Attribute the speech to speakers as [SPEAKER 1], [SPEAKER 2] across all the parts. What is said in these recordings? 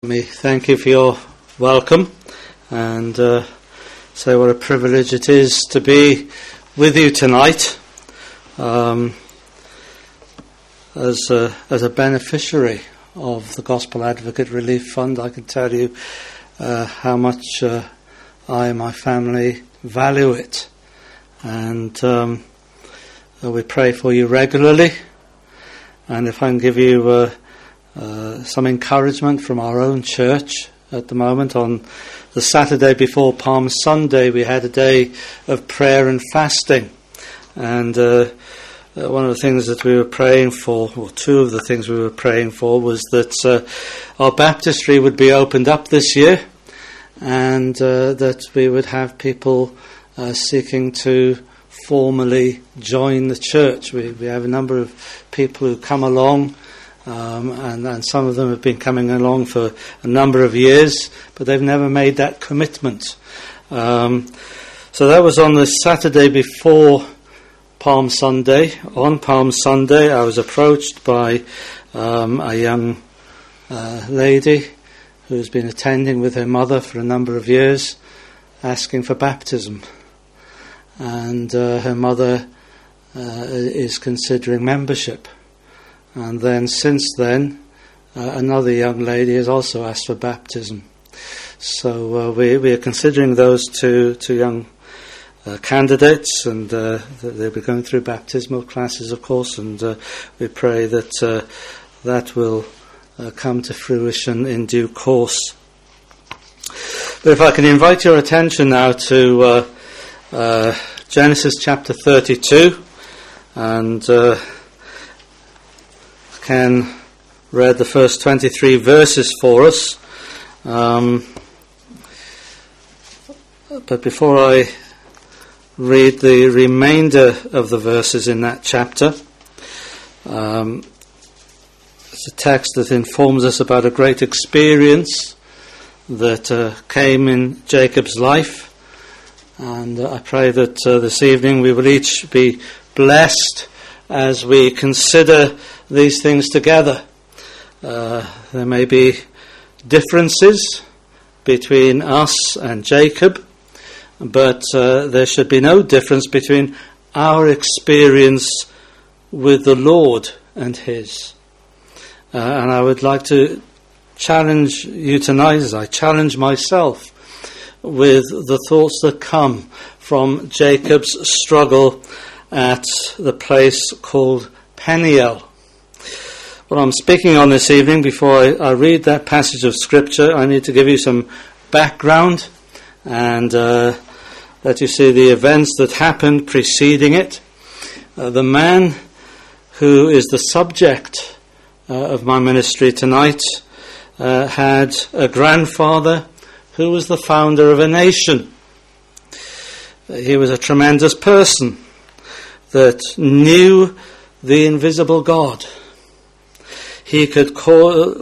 [SPEAKER 1] Me thank you for your welcome and say what a privilege it is to be with you tonight as a beneficiary of the Gospel Advocate Relief Fund. I can tell you how much I and my family value it, and we pray for you regularly. And if I can give you some encouragement from our own church at the moment, on the Saturday before Palm Sunday we had a day of prayer and fasting, and one of the things that we were praying for, or two of the things we were praying for, was that our baptistry would be opened up this year, and that we would have people seeking to formally join the church. We have a number of people who come along, and some of them have been coming along for a number of years, but they've never made that commitment. So that was on the Saturday before Palm Sunday. On Palm Sunday, I was approached by a young lady who's been attending with her mother for a number of years, asking for baptism. And her mother is considering membership. And then since then, another young lady has also asked for baptism. So we are considering those two young candidates, and they'll be going through baptismal classes, of course, and we pray that that will come to fruition in due course. But if I can invite your attention now to Genesis chapter 32, and Ken read the first 23 verses for us. But before I read the remainder of the verses in that chapter, it's a text that informs us about a great experience that came in Jacob's life. And I pray that this evening we will each be blessed as we consider these things together. There may be differences between us and Jacob, but there should be no difference between our experience with the Lord and his. And I would like to challenge you tonight, as I challenge myself, with the thoughts that come from Jacob's struggle at the place called Peniel. What I'm speaking on this evening, before I read that passage of Scripture, I need to give you some background and let you see the events that happened preceding it. The man who is the subject of my ministry tonight had a grandfather who was the founder of a nation. He was a tremendous person that knew the invisible God. He could call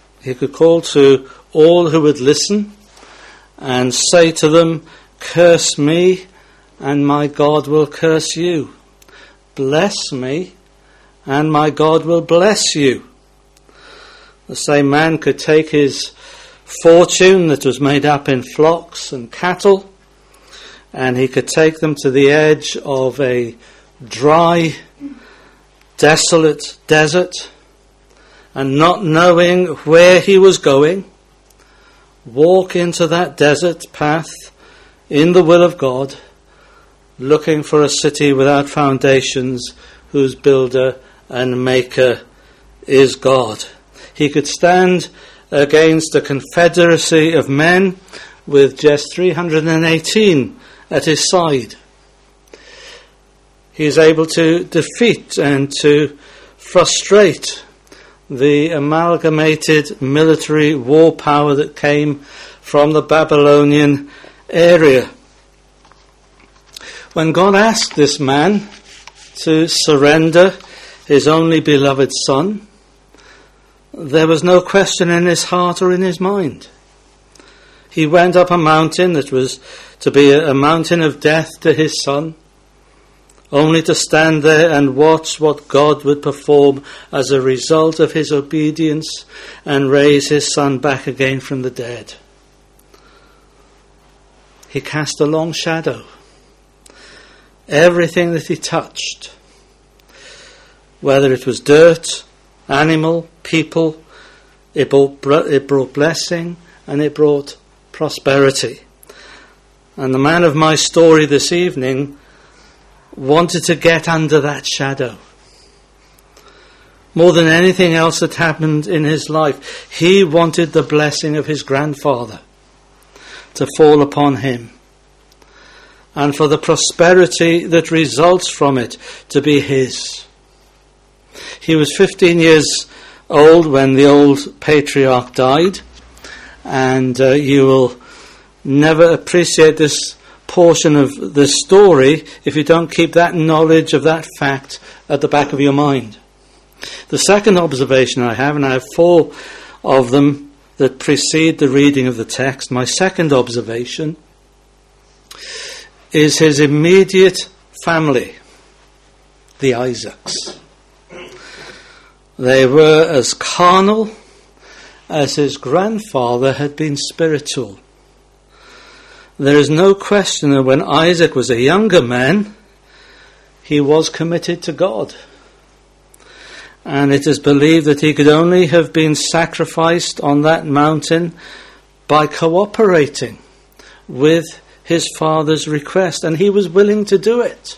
[SPEAKER 1] to all who would listen and say to them, "Curse me, and my God will curse you. Bless me, and my God will bless you." The same man could take his fortune that was made up in flocks and cattle, and he could take them to the edge of a dry, desolate desert, and not knowing where he was going, walk into that desert path in the will of God, looking for a city without foundations, whose builder and maker is God. He could stand against a confederacy of men with just 318 at his side. He is able to defeat and to frustrate the amalgamated military war power that came from the Babylonian area. When God asked this man to surrender his only beloved son, there was no question in his heart or in his mind. He went up a mountain that was to be a mountain of death to his son, only to stand there and watch what God would perform as a result of his obedience and raise his son back again from the dead. He cast a long shadow. Everything that he touched, whether it was dirt, animal, people, it brought blessing and it brought prosperity. And the man of my story this evening wanted to get under that shadow. More than anything else that happened in his life, he wanted the blessing of his grandfather to fall upon him, and for the prosperity that results from it to be his. He was 15 years old when the old patriarch died, and you will never appreciate this portion of the story if you don't keep that knowledge of that fact at the back of your mind. The second observation I have, and I have 4 of them that precede the reading of the text, my second observation is his immediate family, the Isaacs. They were as carnal as his grandfather had been spiritual. There is no question that when Isaac was a younger man, he was committed to God. And it is believed that he could only have been sacrificed on that mountain by cooperating with his father's request, and he was willing to do it.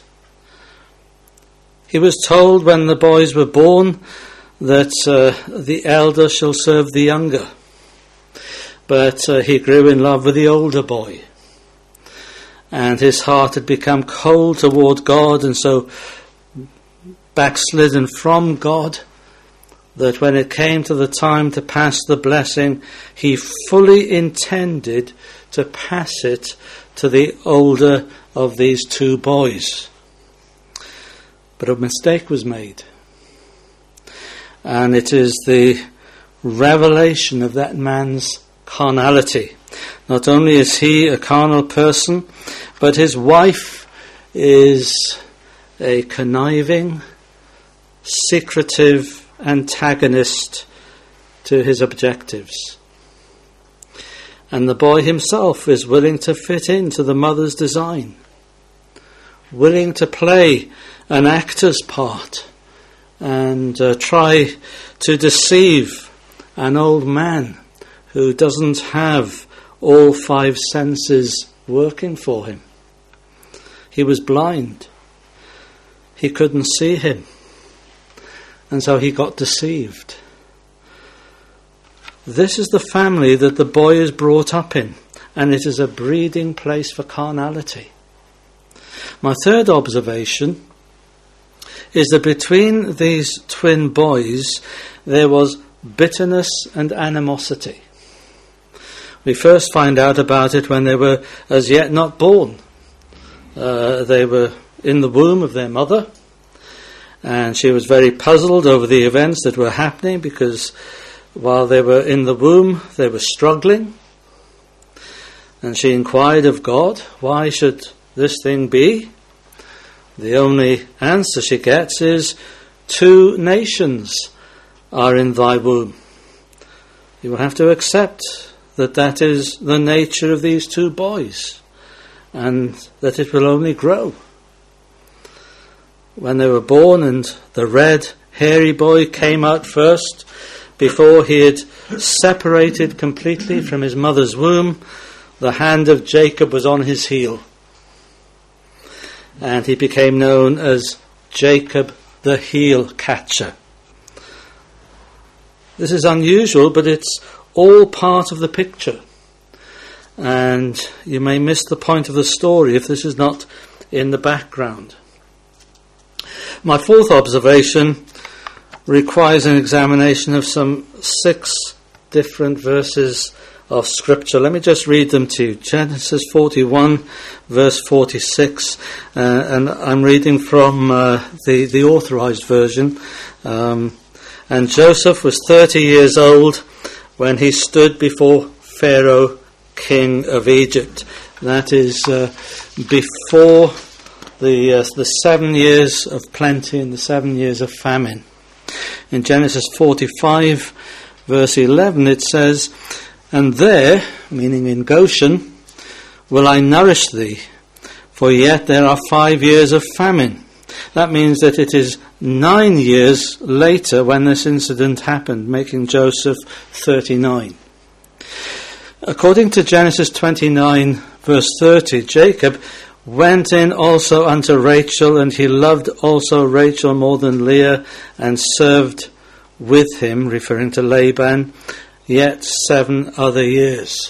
[SPEAKER 1] He was told when the boys were born that the elder shall serve the younger. But he grew in love with the older boy, and his heart had become cold toward God, and so backslidden from God, that when it came to the time to pass the blessing, he fully intended to pass it to the older of these 2 boys. But a mistake was made. And it is the revelation of that man's carnality. Not only is he a carnal person, but his wife is a conniving, secretive antagonist to his objectives. And the boy himself is willing to fit into the mother's design, willing to play an actor's part and try to deceive an old man who doesn't have all 5 senses working for him. He was blind. He couldn't see him. And so he got deceived. This is the family that the boy is brought up in, and it is a breeding place for carnality. My third observation is that between these twin boys there was bitterness and animosity. We first find out about it when they were as yet not born. They were in the womb of their mother, and she was very puzzled over the events that were happening, because while they were in the womb they were struggling, and she inquired of God, why should this thing be? The only answer she gets is, 2 nations are in thy womb. You will have to accept that that is the nature of these 2 boys, and that it will only grow. When they were born and the red, hairy boy came out first, before he had separated completely from his mother's womb, the hand of Jacob was on his heel. And he became known as Jacob the heel catcher. This is unusual, but it's all part of the picture. And you may miss the point of the story if this is not in the background. My fourth observation requires an examination of some 6 different verses of Scripture. Let me just read them to you. Genesis 41, verse 46, and I'm reading from the authorized version. And Joseph was 30 years old when he stood before Pharaoh, king of Egypt. That is before the 7 years of plenty and the 7 years of famine. In Genesis 45, verse 11, it says, "And there," meaning in Goshen, "will I nourish thee, for yet there are 5 years of famine." That means that it is 9 years later when this incident happened, making Joseph 39. According to Genesis 29, verse 30, Jacob went in also unto Rachel, and he loved also Rachel more than Leah, and served with him, referring to Laban, yet 7 other years.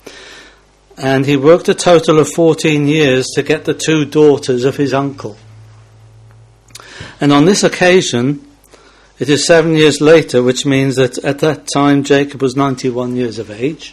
[SPEAKER 1] And he worked a total of 14 years to get the 2 daughters of his uncle. And on this occasion, it is 7 years later, which means that at that time Jacob was 91 years of age.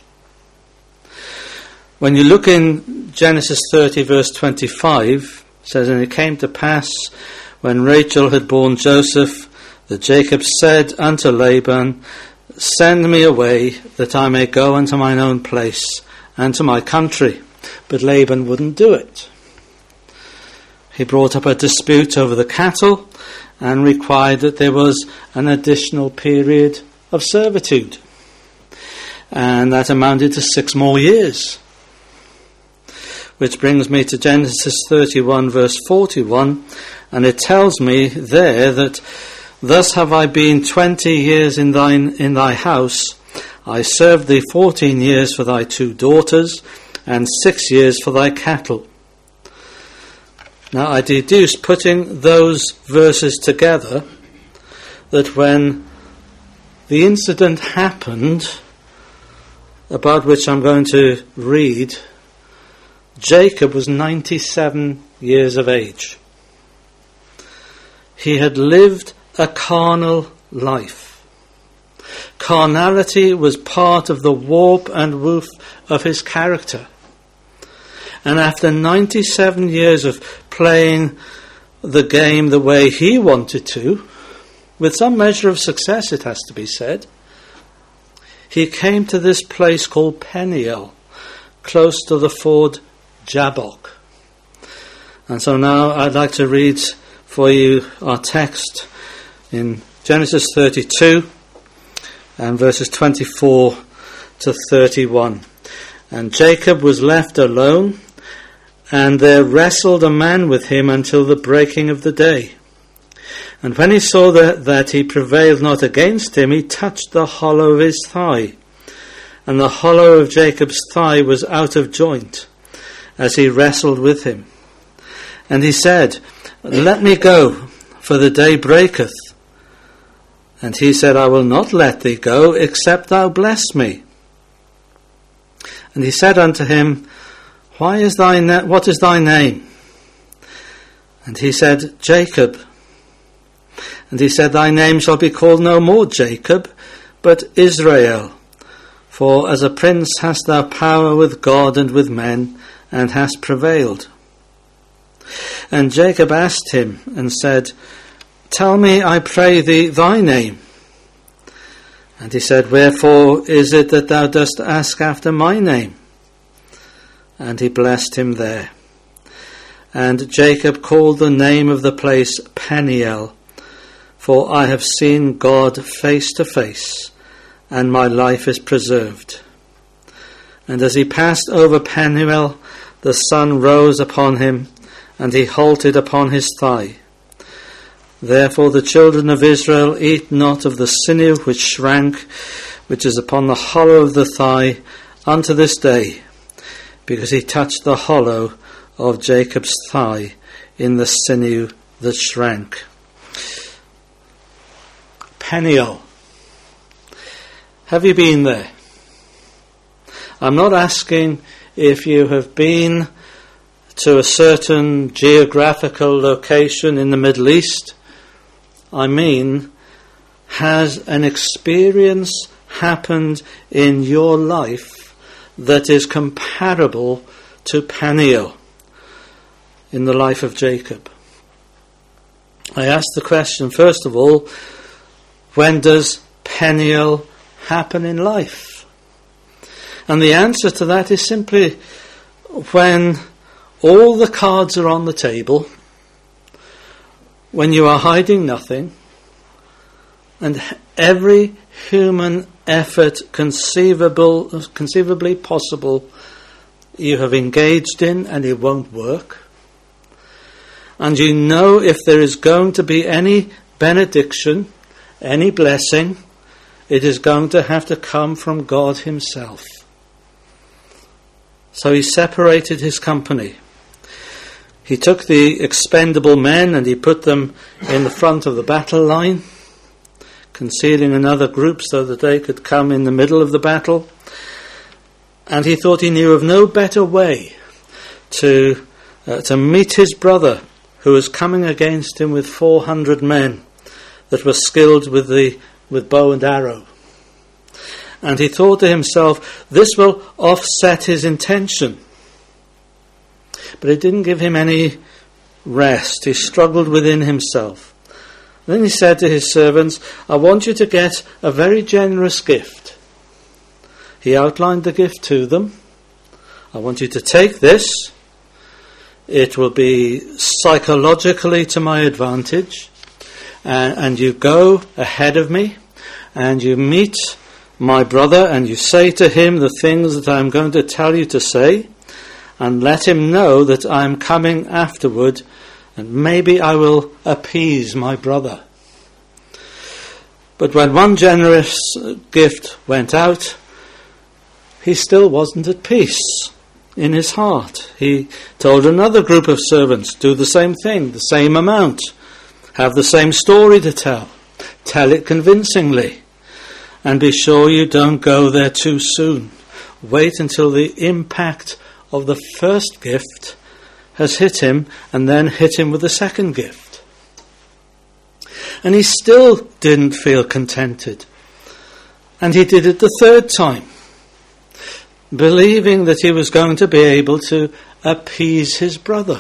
[SPEAKER 1] When you look in Genesis 30, verse 25, it says, "And it came to pass, when Rachel had borne Joseph, that Jacob said unto Laban, Send me away, that I may go unto mine own place, and to my country. But Laban wouldn't do it. He brought up a dispute over the cattle, and required that there was an additional period of servitude. And that amounted to 6 more years. Which brings me to Genesis 31, verse 41, and it tells me there that, "Thus have I been 20 years in thy house. I served thee 14 years for thy 2 daughters, and 6 years for thy cattle." Now I deduce, putting those verses together, that when the incident happened, about which I'm going to read, Jacob was 97 years of age. He had lived a carnal life. Carnality was part of the warp and woof of his character. And after 97 years of playing the game the way he wanted to, with some measure of success, it has to be said, he came to this place called Peniel, close to the ford Jabbok. And so now I'd like to read for you our text in Genesis 32 and verses 24 to 31. "And Jacob was left alone, and there wrestled a man with him until the breaking of the day. And when he saw that he prevailed not against him, he touched the hollow of his thigh. And the hollow of Jacob's thigh was out of joint, as he wrestled with him. And he said, Let me go, for the day breaketh. And he said, I will not let thee go, except thou bless me. And he said unto him, What is thy name? And he said, Jacob. And he said, Thy name shall be called no more Jacob, but Israel. For as a prince hast thou power with God and with men, and hast prevailed. And Jacob asked him and said, Tell me, I pray thee, thy name. And he said, Wherefore is it that thou dost ask after my name? And he blessed him there. And Jacob called the name of the place Peniel, for I have seen God face to face, and my life is preserved. And as he passed over Peniel, the sun rose upon him, and he halted upon his thigh. Therefore the children of Israel eat not of the sinew which shrank, which is upon the hollow of the thigh, unto this day, because he touched the hollow of Jacob's thigh in the sinew that shrank. Peniel. Have you been there? I'm not asking if you have been to a certain geographical location in the Middle East. I mean, has an experience happened in your life that is comparable to Peniel in the life of Jacob? I ask the question, first of all, when does Peniel happen in life? And the answer to that is simply when all the cards are on the table when you are hiding nothing, and every human effort conceivably possible you have engaged in and it won't work, and you know if there is going to be any benediction, any blessing, it is going to have to come from God himself. So he separated his company. He took the expendable men and he put them in the front of the battle line, concealing another group so that they could come in the middle of the battle. And he thought he knew of no better way to meet his brother, who was coming against him with 400 men that were skilled with bow and arrow. And he thought to himself, this will offset his intention. But it didn't give him any rest. He struggled within himself. Then he said to his servants, I want you to get a very generous gift. He outlined the gift to them. I want you to take this. It will be psychologically to my advantage. And you go ahead of me and you meet my brother and you say to him the things that I am going to tell you to say, and let him know that I am coming afterward, and maybe I will appease my brother. But when one generous gift went out, he still wasn't at peace in his heart. He told another group of servants, do the same thing, the same amount, have the same story to tell it convincingly, and be sure you don't go there too soon. Wait until the impact of the first gift has hit him, and then hit him with the second gift. And he still didn't feel contented. And he did it the third time, believing that he was going to be able to appease his brother.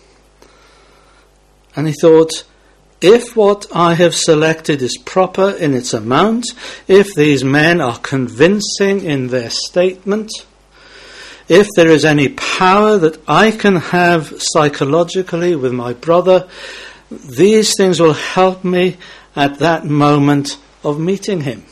[SPEAKER 1] And he thought, if what I have selected is proper in its amount, if these men are convincing in their statement, if there is any power that I can have psychologically with my brother, these things will help me at that moment of meeting him.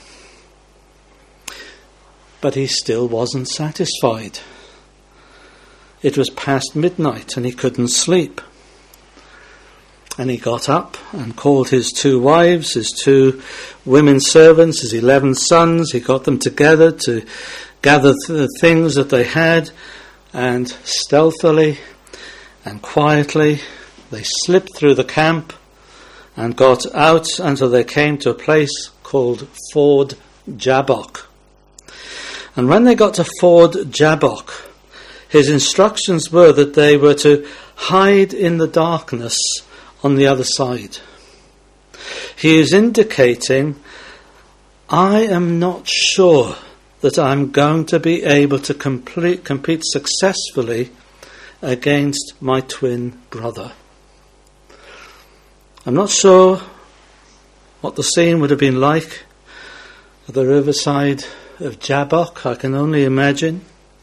[SPEAKER 1] But he still wasn't satisfied. It was past midnight and he couldn't sleep. And he got up and called his 2 wives, his 2 women servants, his 11 sons. He got them together to gather the things that they had, and stealthily and quietly they slipped through the camp and got out until they came to a place called Ford Jabbok. And when they got to Ford Jabbok, his instructions were that they were to hide in the darkness on the other side. He is indicating, I am not sure that I'm going to be able to compete successfully against my twin brother. I'm not sure what the scene would have been like at the riverside of Jabbok. I can only imagine.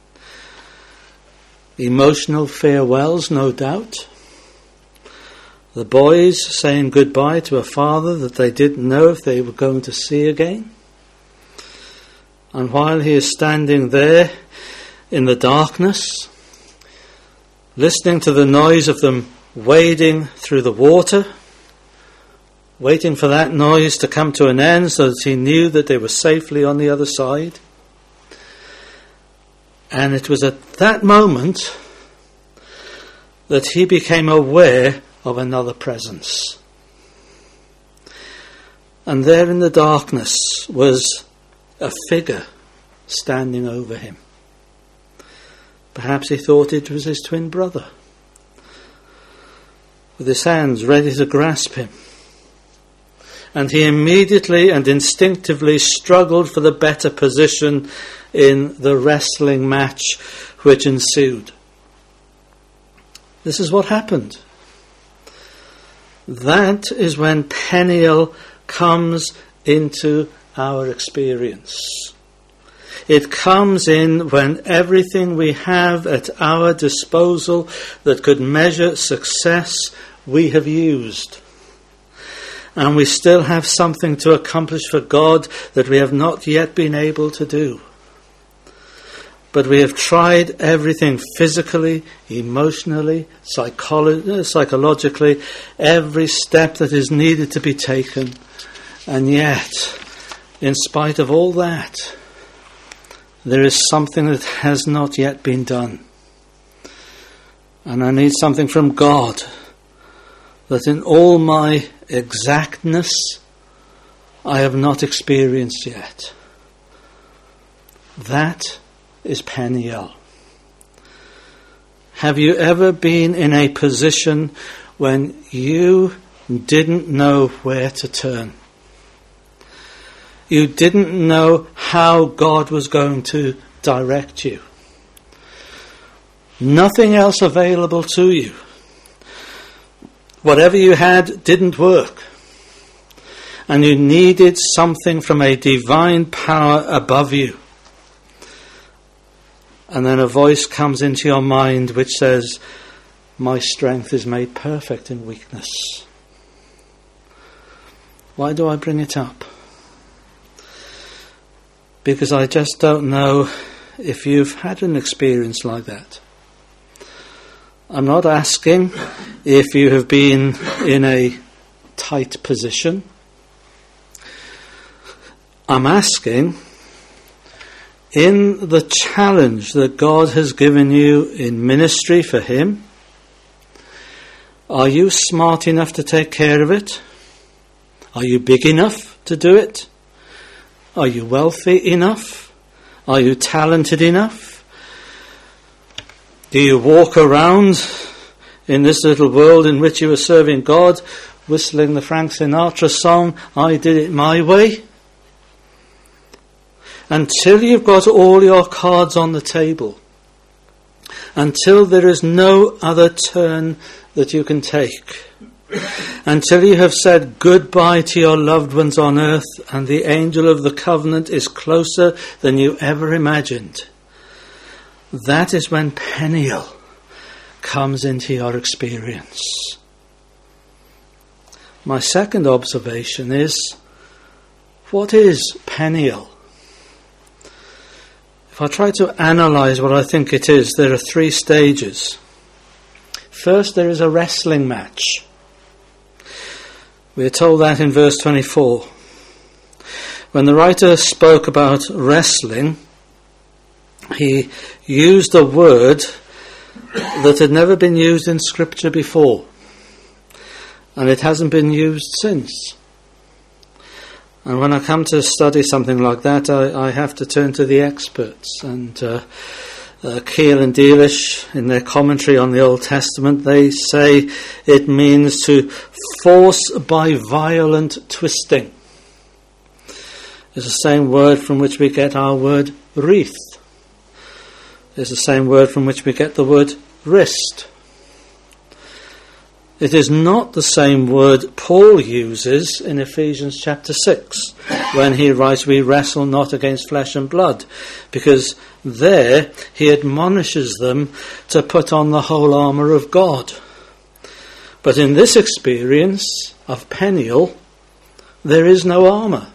[SPEAKER 1] Emotional farewells, no doubt. The boys saying goodbye to a father that they didn't know if they were going to see again. And while he is standing there in the darkness, listening to the noise of them wading through the water, waiting for that noise to come to an end so that he knew that they were safely on the other side. And it was at that moment that he became aware of another presence. And there in the darkness was a figure standing over him. Perhaps he thought it was his twin brother, with his hands ready to grasp him. And he immediately and instinctively struggled for the better position in the wrestling match which ensued. This is what happened. That is when Peniel comes into our experience. It comes in when everything we have at our disposal that could measure success we have used. And we still have something to accomplish for God that we have not yet been able to do. But we have tried everything physically, emotionally, psychologically, every step that is needed to be taken. And yet, in spite of all that, there is something that has not yet been done. And I need something from God that in all my exactness I have not experienced yet. That is Peniel. Have you ever been in a position when you didn't know where to turn? You didn't know how God was going to direct you. Nothing else available to you. Whatever you had didn't work. And you needed something from a divine power above you. And then a voice comes into your mind which says, my strength is made perfect in weakness. Why do I bring it up? Because I just don't know if you've had an experience like that. I'm not asking if you have been in a tight position. I'm asking, in the challenge that God has given you in ministry for Him, are you smart enough to take care of it? Are you big enough to do it? Are you wealthy enough? Are you talented enough? Do you walk around in this little world in which you are serving God, whistling the Frank Sinatra song, I Did It My Way? Until you've got all your cards on the table, until there is no other turn that you can take, until you have said goodbye to your loved ones on earth and the angel of the covenant is closer than you ever imagined, that is when Peniel comes into your experience. My second observation is, what is Peniel? If I try to analyse what I think it is, there are three stages. First, there is a wrestling match. We are told that in verse 24. When the writer spoke about wrestling, he used a word that had never been used in Scripture before, and it hasn't been used since. And when I come to study something like that, I have to turn to the experts. And Keel and Deelish, in their commentary on the Old Testament, they say it means to force by violent twisting. It's the same word from which we get our word wreath. It's the same word from which we get the word wrist. It is not the same word Paul uses in Ephesians chapter 6 when he writes, we wrestle not against flesh and blood, because there he admonishes them to put on the whole armour of God. But in this experience of Peniel, there is no armour.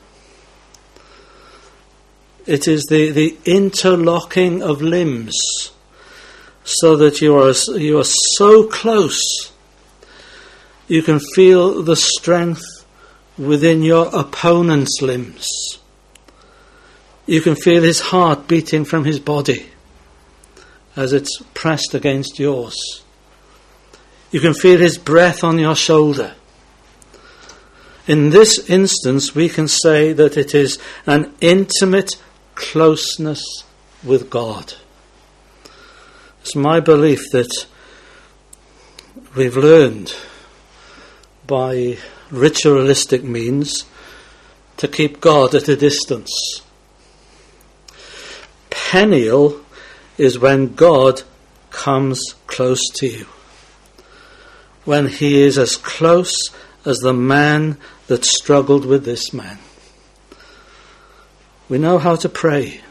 [SPEAKER 1] It is the interlocking of limbs, so that you are so close. You can feel the strength within your opponent's limbs. You can feel his heart beating from his body as it's pressed against yours. You can feel his breath on your shoulder. In this instance, we can say that it is an intimate closeness with God. It's my belief that we've learned by ritualistic means to keep God at a distance. Peniel is when God comes close to you, when he is as close as the man that struggled with this man. We know how to pray.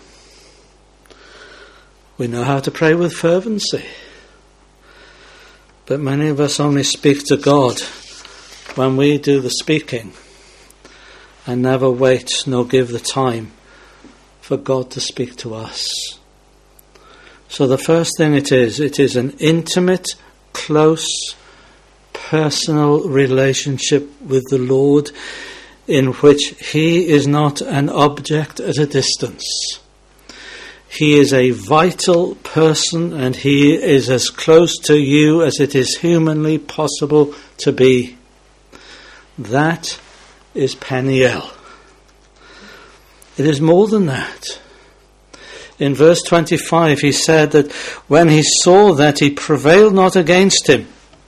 [SPEAKER 1] We know how to pray with fervency. But many of us only speak to God when we do the speaking and never wait nor give the time for God to speak to us. So the first thing it is an intimate, close, personal relationship with the Lord, in which He is not an object at a distance. He is a vital person, and He is as close to you as it is humanly possible to be. That is Peniel. It is more than that. In verse 25 he said that when he saw that, he prevailed not against him.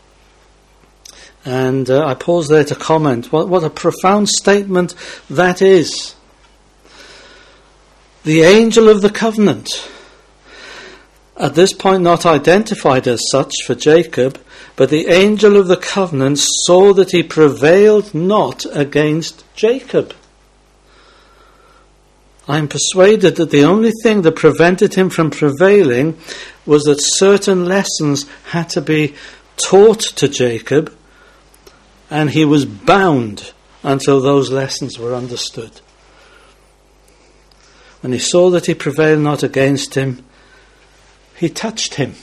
[SPEAKER 1] And I pause there to comment. What a profound statement that is. The angel of the covenant, at this point not identified as such for Jacob, but the angel of the covenant saw that he prevailed not against Jacob. I am persuaded that the only thing that prevented him from prevailing was that certain lessons had to be taught to Jacob, and he was bound until those lessons were understood. When he saw that he prevailed not against him, he touched him.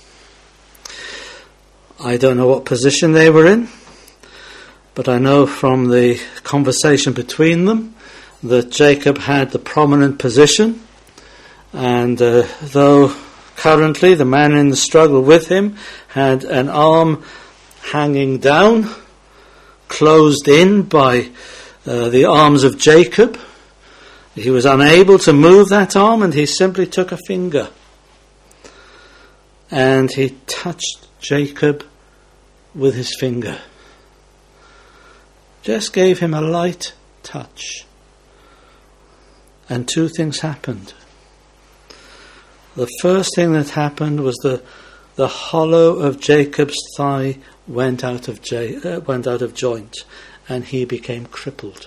[SPEAKER 1] I don't know what position they were in, but I know from the conversation between them that Jacob had the prominent position, and though currently the man in the struggle with him had an arm hanging down, closed in by the arms of Jacob, he was unable to move that arm, and he simply took a finger and he touched Jacob with his finger. Just gave him a light touch. And two things happened. The first thing that happened was the hollow of Jacob's thigh went out of joint, and he became crippled.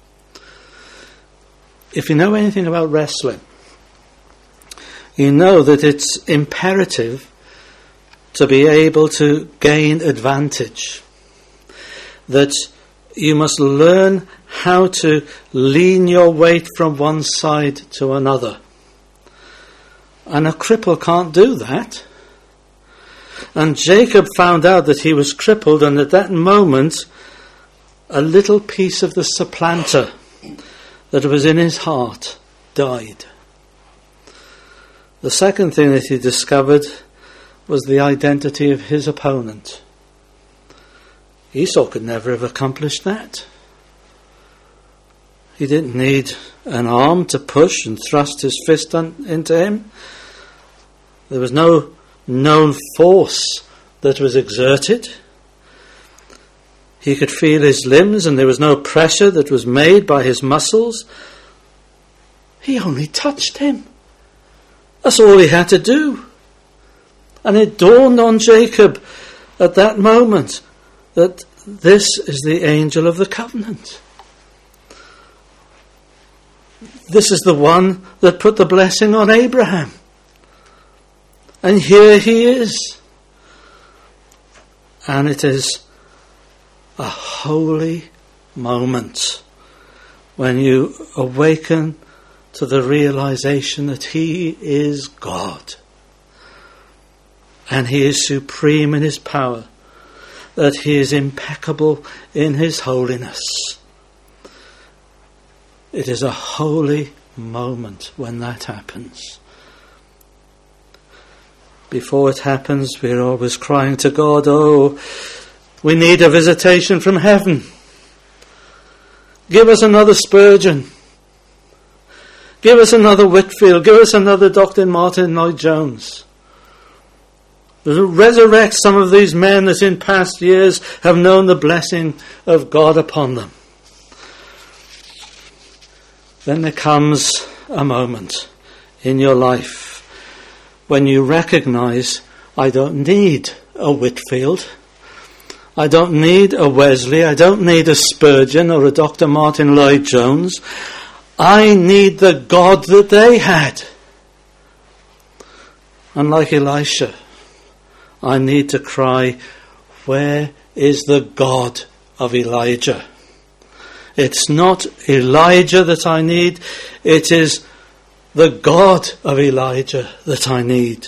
[SPEAKER 1] If you know anything about wrestling, you know that it's imperative to be able to gain advantage. That you must learn how to lean your weight from one side to another. And a cripple can't do that. And Jacob found out that he was crippled, and at that moment, a little piece of the supplanter that was in his heart died. The second thing that he discovered was the identity of his opponent. Esau could never have accomplished that. He didn't need an arm to push and thrust his fist into him. There was no known force that was exerted. He could feel his limbs, and there was no pressure that was made by his muscles. He only touched him. That's all he had to do. And it dawned on Jacob at that moment that this is the angel of the covenant. This is the one that put the blessing on Abraham. And here he is. And it is a holy moment when you awaken to the realization that He is God. And He is supreme in His power. That He is impeccable in His holiness. It is a holy moment when that happens. Before it happens, we're always crying to God, oh, we need a visitation from heaven. Give us another Spurgeon. Give us another Whitfield. Give us another Dr. Martin Lloyd-Jones. Resurrect some of these men that in past years have known the blessing of God upon them. Then there comes a moment in your life when you recognize, I don't need a Whitfield. I don't need a Wesley. I don't need a Spurgeon or a Dr. Martin Lloyd-Jones. I need the God that they had. And like Elisha, I need to cry, where is the God of Elijah. It's not Elijah that I need, it is the God of Elijah that I need.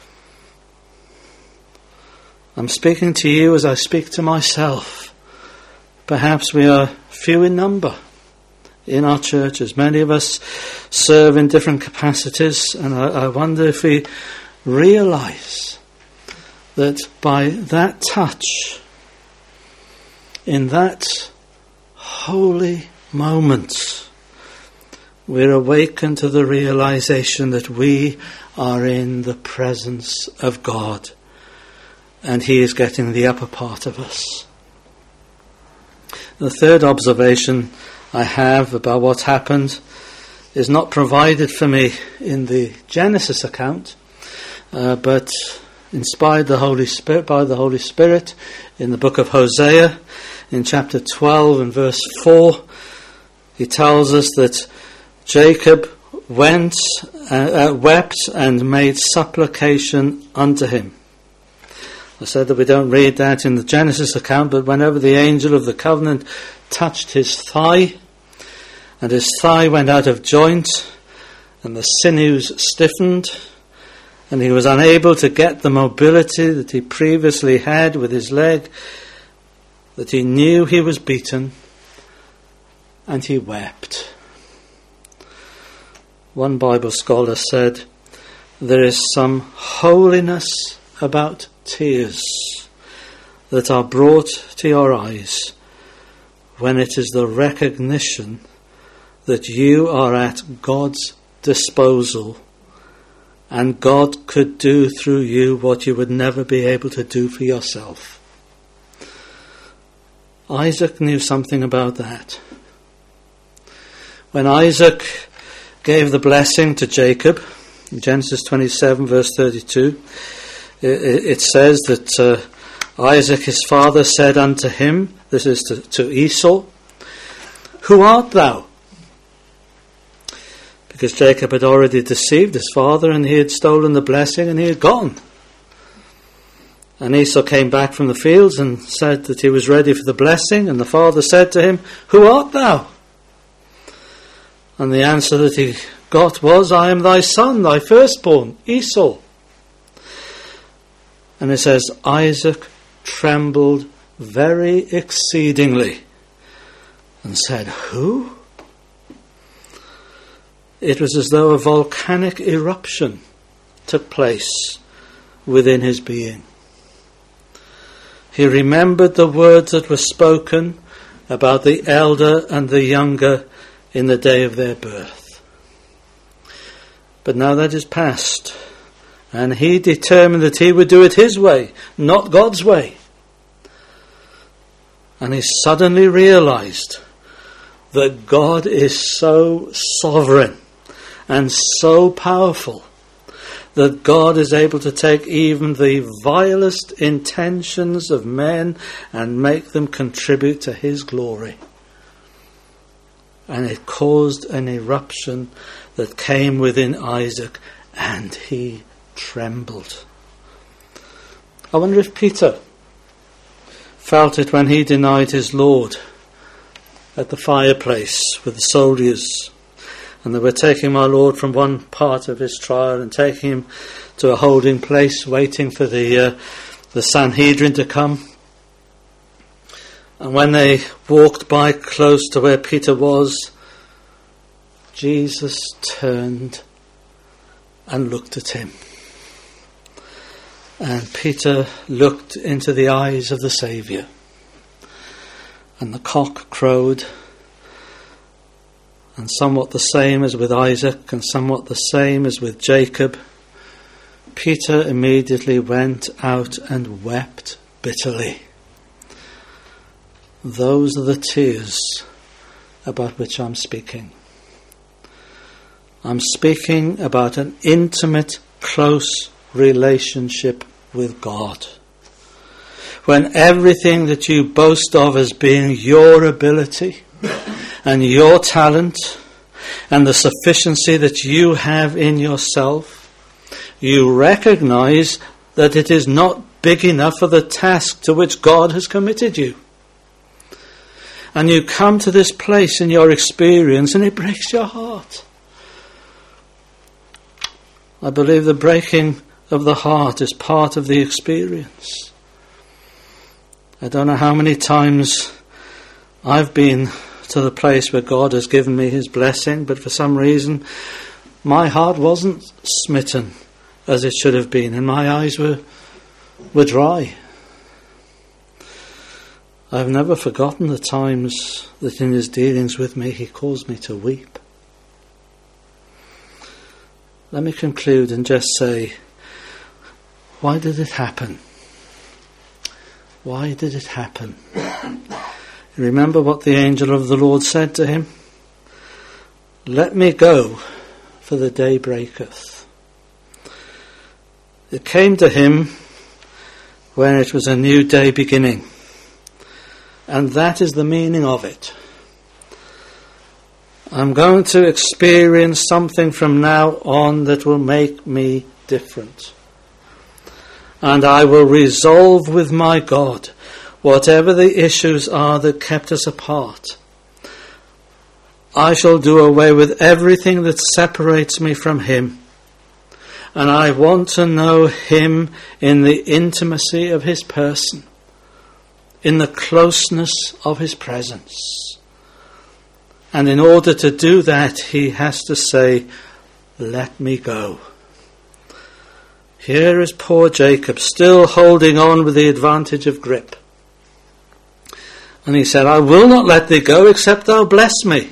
[SPEAKER 1] I'm speaking to you as I speak to myself. Perhaps we are few in number in our churches. Many of us serve in different capacities, and I wonder if we realise that by that touch, in that holy moment, we're awakened to the realisation that we are in the presence of God, and He is getting the upper part of us. The third observation I have about what happened is not provided for me in the Genesis account, but inspired by the Holy Spirit in the book of Hosea, in chapter 12 and verse 4, he tells us that Jacob wept and made supplication unto him. I said that we don't read that in the Genesis account, but whenever the angel of the covenant touched his thigh, and his thigh went out of joint, and the sinews stiffened, and he was unable to get the mobility that he previously had with his leg, that he knew he was beaten, and he wept. One Bible scholar said, there is some holiness about tears that are brought to your eyes when it is the recognition that you are at God's disposal and God could do through you what you would never be able to do for yourself. Isaac knew something about that. When Isaac gave the blessing to Jacob, in Genesis 27 verse 32, it says that Isaac his father said unto him, this is to Esau, who art thou? Because Jacob had already deceived his father and he had stolen the blessing and he had gone. And Esau came back from the fields and said that he was ready for the blessing, and the father said to him, who art thou? And the answer that he got was, I am thy son, thy firstborn, Esau. And it says, Isaac trembled very exceedingly and said, who? It was as though a volcanic eruption took place within his being. He remembered the words that were spoken about the elder and the younger in the day of their birth. But now that is past, and he determined that he would do it his way, not God's way. And he suddenly realized that God is so sovereign and so powerful that God is able to take even the vilest intentions of men and make them contribute to his glory. And it caused an eruption that came within Isaac, and he trembled. I wonder if Peter felt it when he denied his Lord at the fireplace with the soldiers, and they were taking my Lord from one part of his trial and taking him to a holding place, waiting for the Sanhedrin to come. And when they walked by close to where Peter was, Jesus turned and looked at him. And Peter looked into the eyes of the Saviour. And the cock crowed. And somewhat the same as with Isaac, and somewhat the same as with Jacob, Peter immediately went out and wept bitterly. Those are the tears about which I'm speaking. I'm speaking about an intimate, close relationship with God. When everything that you boast of as being your ability and your talent and the sufficiency that you have in yourself, you recognize that it is not big enough for the task to which God has committed you. And you come to this place in your experience and it breaks your heart. I believe the breaking of the heart is part of the experience. I don't know how many times I've been to the place where God has given me his blessing, but for some reason my heart wasn't smitten as it should have been, and my eyes were dry. I've never forgotten the times that in his dealings with me he caused me to weep. Let me conclude and just say, why did it happen? Why did it happen? Remember what the angel of the Lord said to him? Let me go, for the day breaketh. It came to him when it was a new day beginning. And that is the meaning of it. I'm going to experience something from now on that will make me different. And I will resolve with my God whatever the issues are that kept us apart. I shall do away with everything that separates me from him. And I want to know him in the intimacy of his person, in the closeness of his presence. And in order to do that, he has to say, let me go. Here is poor Jacob, still holding on with the advantage of grip. And he said, I will not let thee go except thou bless me.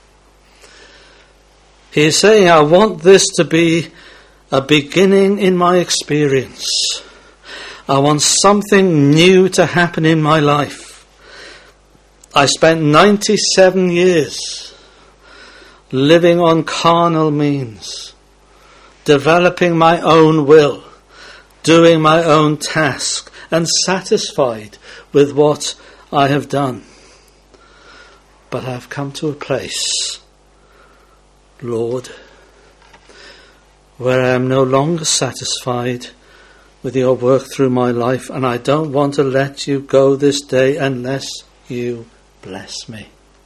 [SPEAKER 1] He is saying, I want this to be a beginning in my experience. I want something new to happen in my life. I spent 97 years living on carnal means, developing my own will, doing my own task, and satisfied with what I have done. But I have come to a place, Lord, where I am no longer satisfied with your work through my life, and I don't want to let you go this day unless you bless me.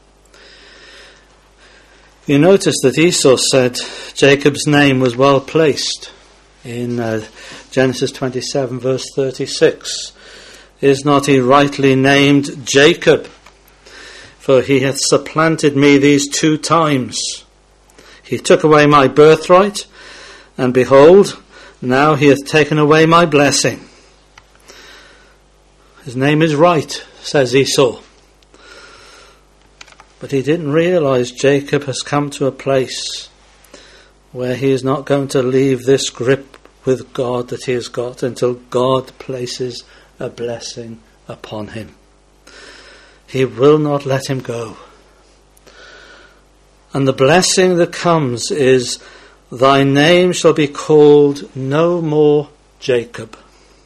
[SPEAKER 1] You notice that Esau said Jacob's name was well placed in Genesis 27 verse 36. Is not he rightly named Jacob? For he hath supplanted me these 2 times. He took away my birthright, and behold, now he hath taken away my blessing. His name is right, says Esau. But he didn't realize Jacob has come to a place where he is not going to leave this grip with God that he has got until God places a blessing upon him. He will not let him go. And the blessing that comes is, thy name shall be called no more Jacob.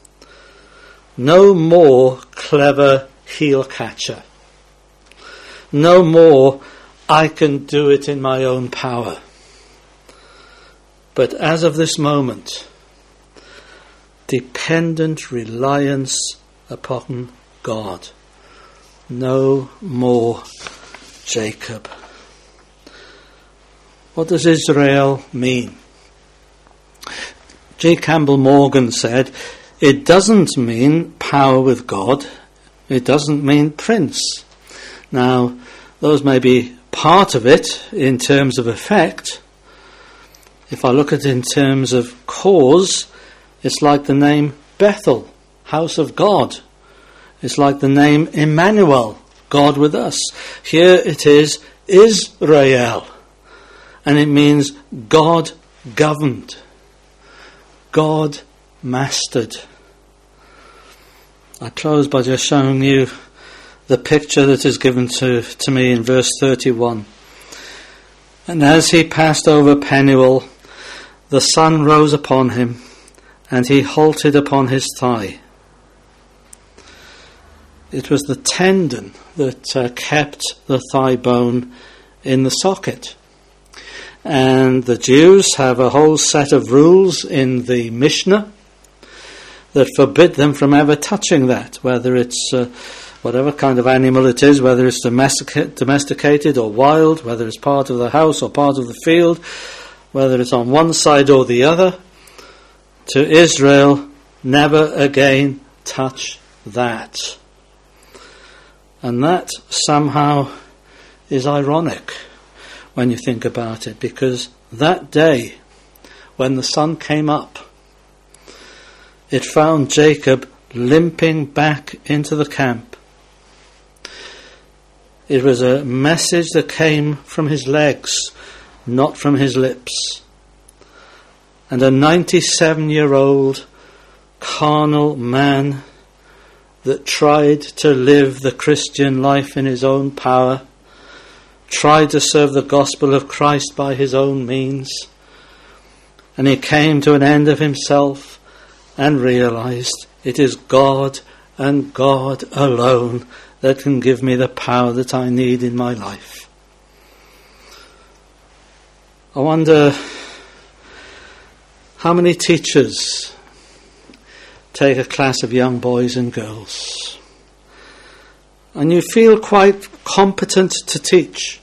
[SPEAKER 1] No more clever heel catcher. No more, I can do it in my own power. But as of this moment, dependent reliance upon God. No more Jacob. What does Israel mean? G. Campbell Morgan said, it doesn't mean power with God. It doesn't mean prince. Now, those may be part of it in terms of effect. If I look at it in terms of cause, it's like the name Bethel, house of God. It's like the name Emmanuel, God with us. Here it is Israel. And it means God governed. God mastered. I close by just showing you the picture that is given to me in verse 31. And as he passed over Peniel, the sun rose upon him, and he halted upon his thigh. It was the tendon that kept the thigh bone in the socket. And the Jews have a whole set of rules in the Mishnah that forbid them from ever touching that, whether it's whatever kind of animal it is, whether it's domesticated or wild, whether it's part of the house or part of the field, whether it's on one side or the other, to Israel, never again touch that. And that somehow is ironic when you think about it, because that day when the sun came up, it found Jacob limping back into the camp. It was a message that came from his legs, not from his lips. And a 97-year-old carnal man that tried to live the Christian life in his own power, tried to serve the gospel of Christ by his own means, and he came to an end of himself and realized it is God and God alone that can give me the power that I need in my life. I wonder how many teachers take a class of young boys and girls and you feel quite competent to teach.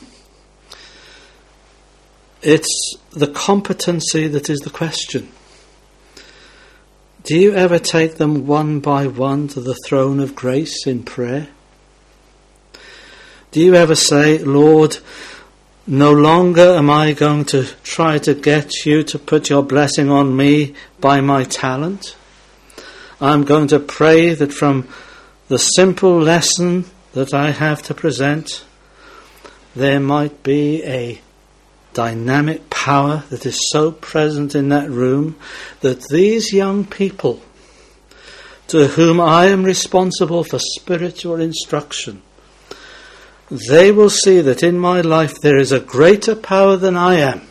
[SPEAKER 1] It's the competency that is the question. Do you ever take them one by one to the throne of grace in prayer? Do you ever say, Lord, no longer am I going to try to get you to put your blessing on me by my talent. I'm going to pray that from the simple lesson that I have to present, there might be a dynamic power that is so present in that room that these young people to whom I am responsible for spiritual instruction, they will see that in my life there is a greater power than I am.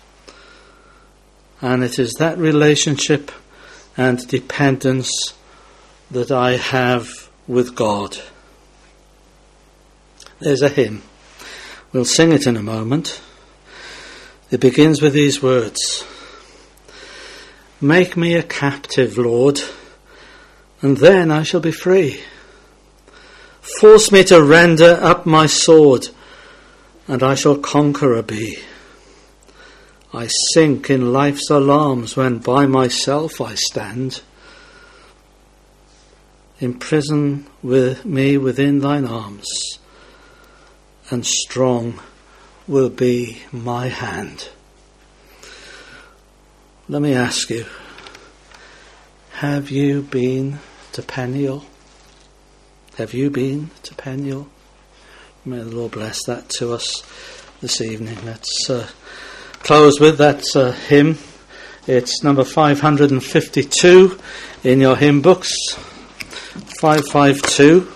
[SPEAKER 1] And it is that relationship and dependence that I have with God. There's a hymn. We'll sing it in a moment. It begins with these words. Make me a captive, Lord, and then I shall be free. Force me to render up my sword, and I shall conqueror be. I sink in life's alarms when by myself I stand. Imprison with me within thine arms, and strong will be my hand. Let me ask you, have you been to Peniel? Have you been to Peniel? May the Lord bless that to us this evening. Let's close with that hymn. It's number 552 in your hymn books. 552.